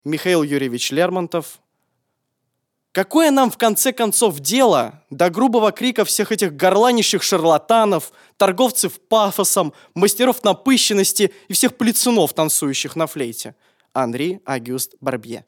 Михаил Юрьевич Лермонтов. Какое нам в конце концов дело до грубого крика всех этих горланищих шарлатанов, торговцев пафосом, мастеров напыщенности и всех плетунов, танцующих на флейте? Анри Агюст Барбье.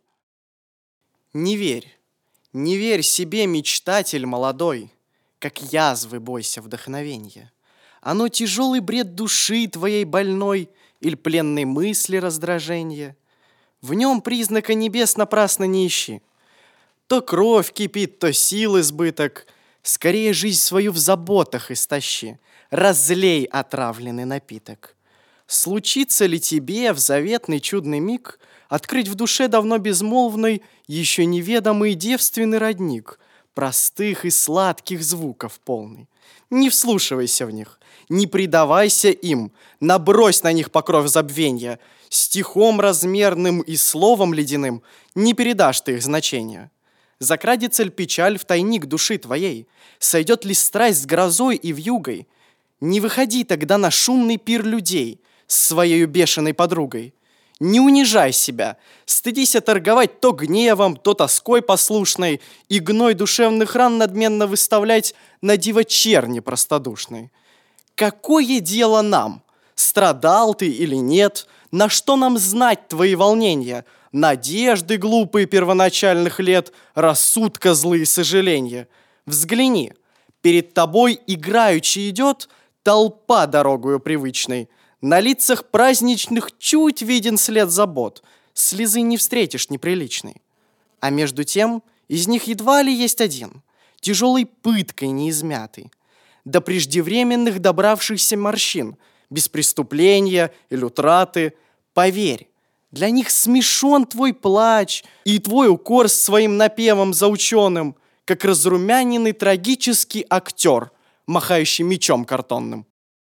Не верь себе, мечтатель молодой, как язвы бойся вдохновенья. Оно тяжелый бред души твоей больной или пленной мысли раздраженья. В нем признака небес напрасно не ищи. То кровь кипит, то сил избыток. Скорее жизнь свою в заботах истощи. Разлей отравленный напиток. Случится ли тебе в заветный чудный миг открыть в душе давно безмолвный, еще неведомый девственный родник, простых и сладких звуков полный? Не вслушивайся в них, не предавайся им, набрось на них покров забвенья. Стихом размерным и словом ледяным не передашь ты их значения. Закрадется ли печаль в тайник души твоей? Сойдет ли страсть с грозой и вьюгой? Не выходи тогда на шумный пир людей с своей бешеной подругой. Не унижай себя, стыдись торговать то гневом, то тоской послушной и гной душевных ран надменно выставлять на диво черни простодушной. Какое дело нам, страдал ты или нет, на что нам знать твои волнения, надежды глупые первоначальных лет, рассудка злые сожаления? Взгляни, перед тобой играючи идет толпа дорогою привычной. На лицах праздничных чуть виден след забот, слезы не встретишь неприличной. А между тем из них едва ли есть один, тяжелой пыткой неизмятый, до преждевременных добравшихся морщин, без преступления или утраты. Поверь, для них смешон твой плач и твой укор с своим напевом заученным, как разрумяненный трагический актер, махающий мечом картонным.